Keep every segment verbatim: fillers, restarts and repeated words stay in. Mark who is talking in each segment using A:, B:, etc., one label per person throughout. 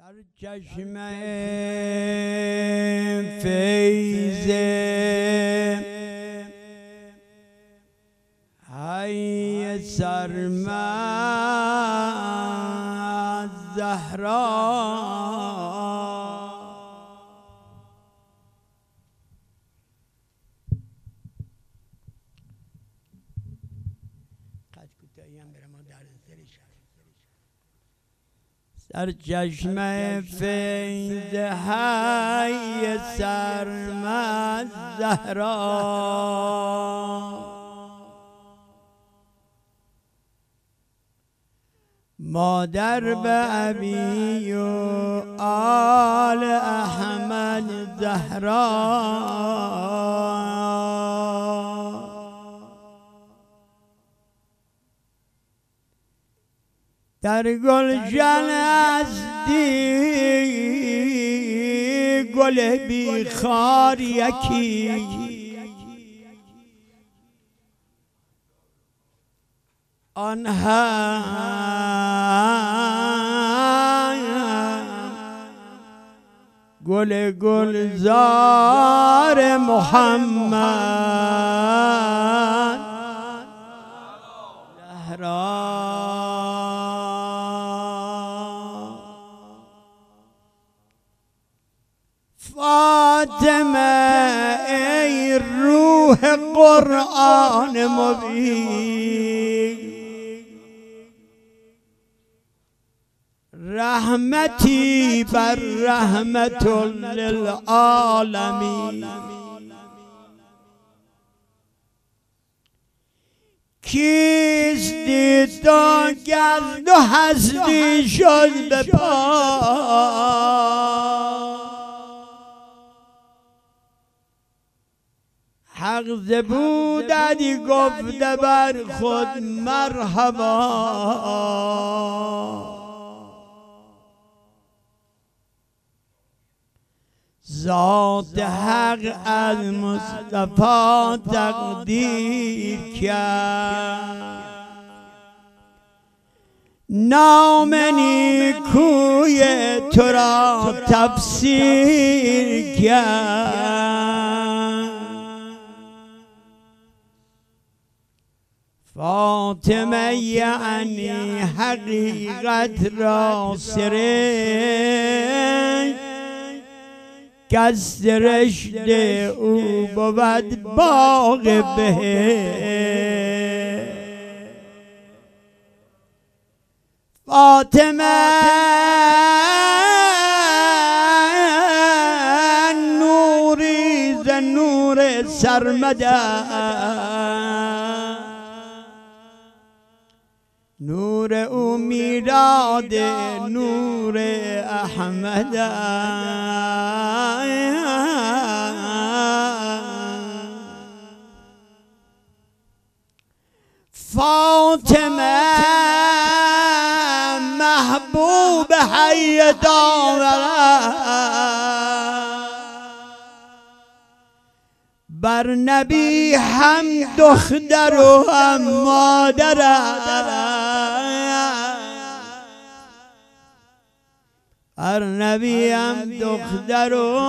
A: سرچشمه فیض حی سرمد زهرا سرچشمه فیض حی سرمد زهرا مادر به ابی و آل احمد زهرا در گلشن هستی گل بیخار یکی آن هم گل گلزار محمد زهرا فاطمه ای روح قرآن مبین رحمتی بر رحمت للعالمین کیستی تو گرد و هستی شد به پا حق زبودتی گفته بر خود مرحبا ذات حق از مصطفی تقدیر کرد نام نیکوی تو را تفسیر کرد فاطمه یعنی حقیقت را سرشت کز سرشت او بود باغ بهشت فاطمه نوری ز نور سرمده نور او میراد نور احمد فاطمه محبوب حی داورد بر نبی هم دختر و هم مادر بر نبی هم دختر و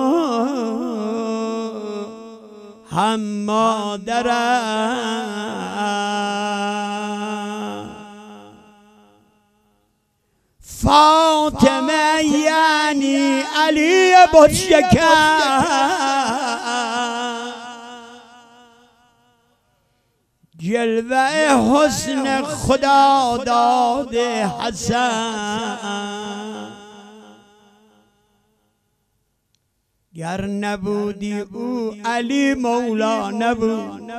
A: هم مادر فاطمه یعنی علی بت شکن جلوه حسن خدا داد حسن گر نبودی او علی مولا نبود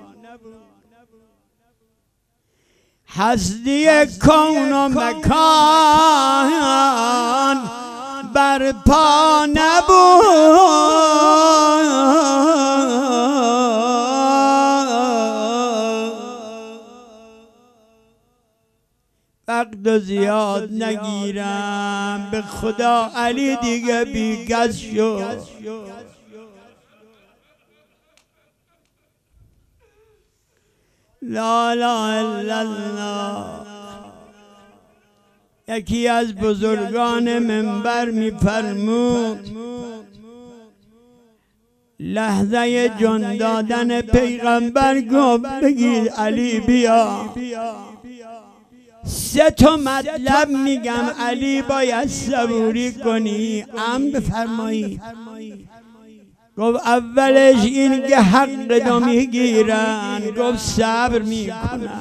A: هستی کون و مکان بر پا نبود وقت زیاد نگیرم به خدا علی دیگه بی کس شد لا لا الا الله یکی از بزرگان منبر می‌فرمود لحظه جان دادن پیغمبر گفت بگیر علی بیا، سه تا مطلب میگم علی باید صبوری کنی، ام بفرمایی. گفت اولش این که حق دو میگیرن، گفت صبر میکنن.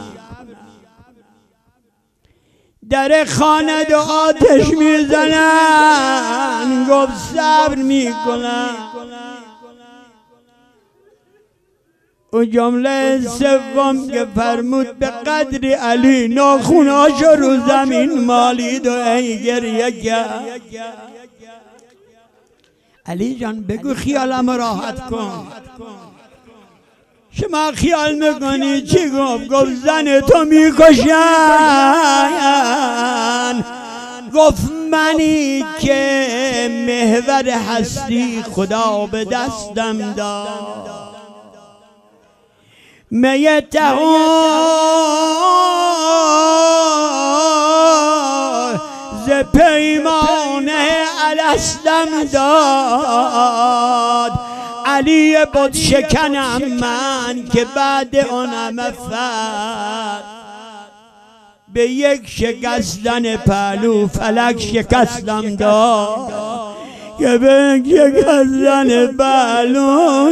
A: در خانه دو آتش میزنن، گفت صبر میکنن. و جمله سوم که فرمود به قدر علی ناخوناشو رو زمین مالید و ای گریه کرد. علی جان بگو خیالم راحت کن. شما خیال میکنی چی گفت؟ گفت زن تو میکشن. گفت منی که محور هستی خدا به دستم داد، میتهون ز پیمانه الستم داد. علی بود شکنم من که بعد آنم فرد، به یک شکستن پهلو فلک شکستم داد، که به یک شکستن پهلو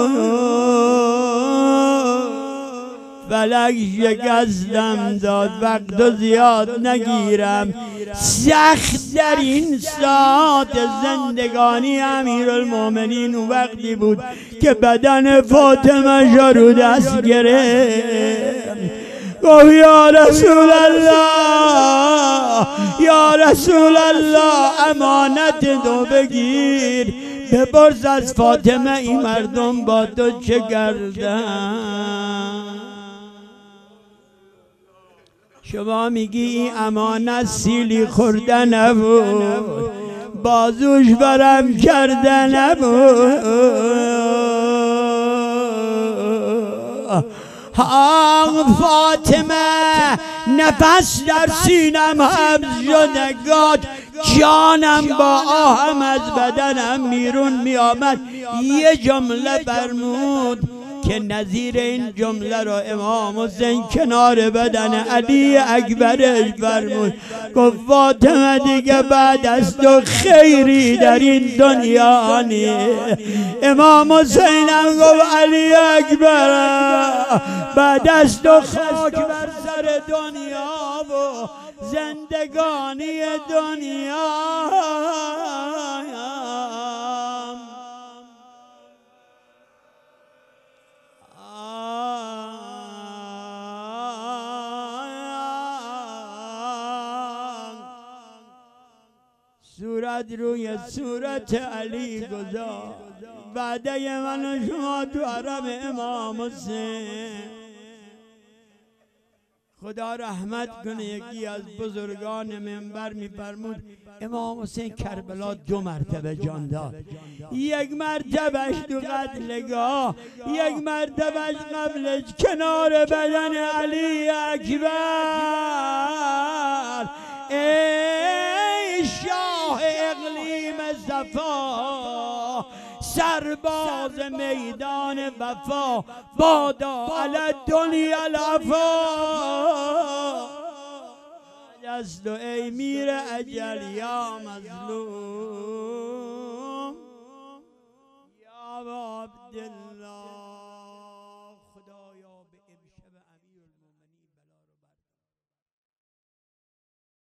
A: فلک شکستم داد. وقت زیاد نگیرم، سخت در این ساعت زندگانی امیرالمومنین وقتی بود که بدن فاطمه شو رو دست گرفت. گفت یا رسول الله، یا رسول الله امانت دو بگیر، بپرس از فاطمه این مردم با تو چه کردن. شما میگی این امانت سیلی خورده نبود، بازوش برم کرده نبود. آن فاطمه نفس در سینم حبس شده، گاد جانم با آهم از بدنم میرون میآمد. یه جمله فرمود که نظیر این جمله را امام حسین کنار بدن علی اکبرش فرمود. گفت فاطمه دیگه بعد از تو خیری در این دنیا نیست. امام حسینم گفت علی اکبر بعد از تو خاک بر سر دنیا و زندگانی دنیا. صورت روی صورت علی گذار، بعده من و شما تو حرم امام حسین. خدا رحمت کنه یکی از بزرگان منبر میفرمود امام حسین کربلا دو مرتبه جان داد، یک مرتبهش تو قتلگاه، یک مرتبهش قبلش کنار بدن علی اکبر. ای شاه اقلیم صفا، سرباز میدان وفا، بادا علی دنیا العفا. دست و ای میر اجل یا مظلوم یا عبدالله. خدا